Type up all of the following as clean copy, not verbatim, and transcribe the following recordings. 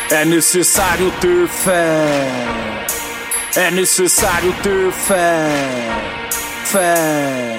É necessário ter fé. É necessário ter fé. Fé.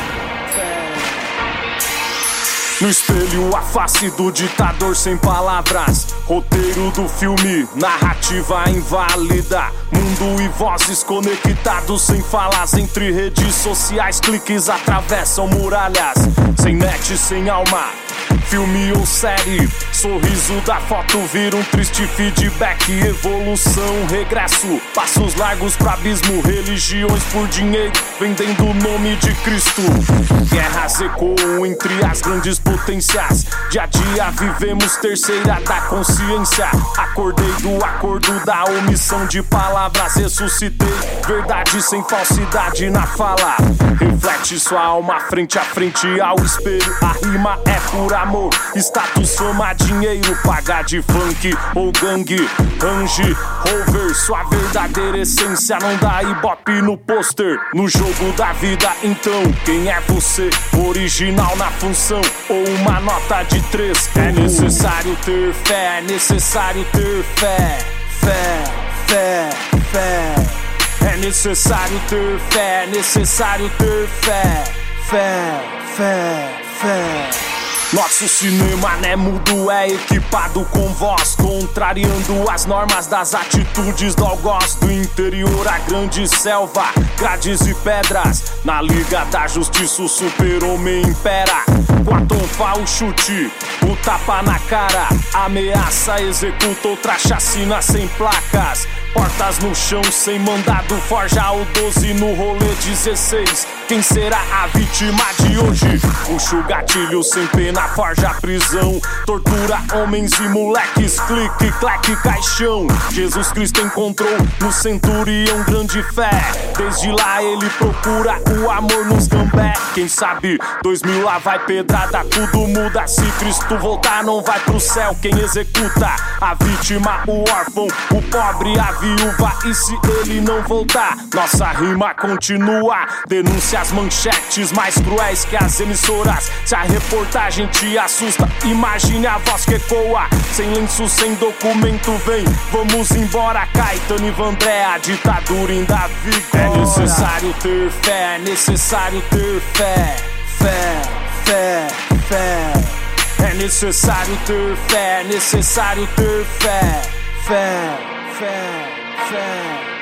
No espelho, a face do ditador sem palavras. Roteiro do filme, narrativa inválida. Mundo e vozes conectados sem falas. Entre redes sociais, cliques atravessam muralhas. Sem net, sem alma, filme ou série. Sorriso da foto vira um triste feedback. Evolução, regresso, passos largos pro abismo. Religiões por dinheiro, vendendo o nome de Cristo. Guerras ecoam entre as grandes potências. Dia a dia vivemos terceira da consciência. Acordei do acordo da omissão de palavras. Ressuscitei, verdade sem falsidade na fala. Reflete sua alma frente a frente ao espelho. A rima é por amor, status, fama, dinheiro. Pagar de funk ou gangue, range, rover. Sua verdadeira essência não dá ibope no pôster. No jogo da vida, então, quem é você? Original na função ou uma nota de 3? É necessário ter fé, é necessário ter fé. Fé, fé, fé. É necessário ter fé, é necessário ter fé. Fé, fé, fé. Nosso cinema não é mudo, é equipado com voz, contrariando as normas das atitudes do algoz. Do interior a grande selva, grades e pedras. Na liga da justiça o super-homem impera. Com a tonfa o chute, o tapa na cara. Ameaça, executa outra chacina sem placas. Portas no chão sem mandado, forja o 12 no rolê 16. Quem será a vítima de hoje? Puxa o gatilho sem pena, forja a prisão. Tortura homens e moleques, clique, claque, caixão. Jesus Cristo encontrou no centurião grande fé. Desde lá ele procura o amor nos gambé. Quem sabe 2000 lá vai pedrada, tudo muda. Se Cristo voltar não vai pro céu. Quem executa a vítima, o órfão, o pobre, a viúva. E se ele não voltar, nossa rima continua. Denúncias, manchetes mais cruéis que as emissoras. Se a reportagem te assusta, imagine a voz que ecoa. Sem lenço, sem documento, vem, vamos embora. Caetano e Vandré, a ditadura ainda vigora. É necessário ter fé, é necessário ter fé. Fé, fé, fé. É necessário ter fé, é necessário ter fé. Fé, fé, fé.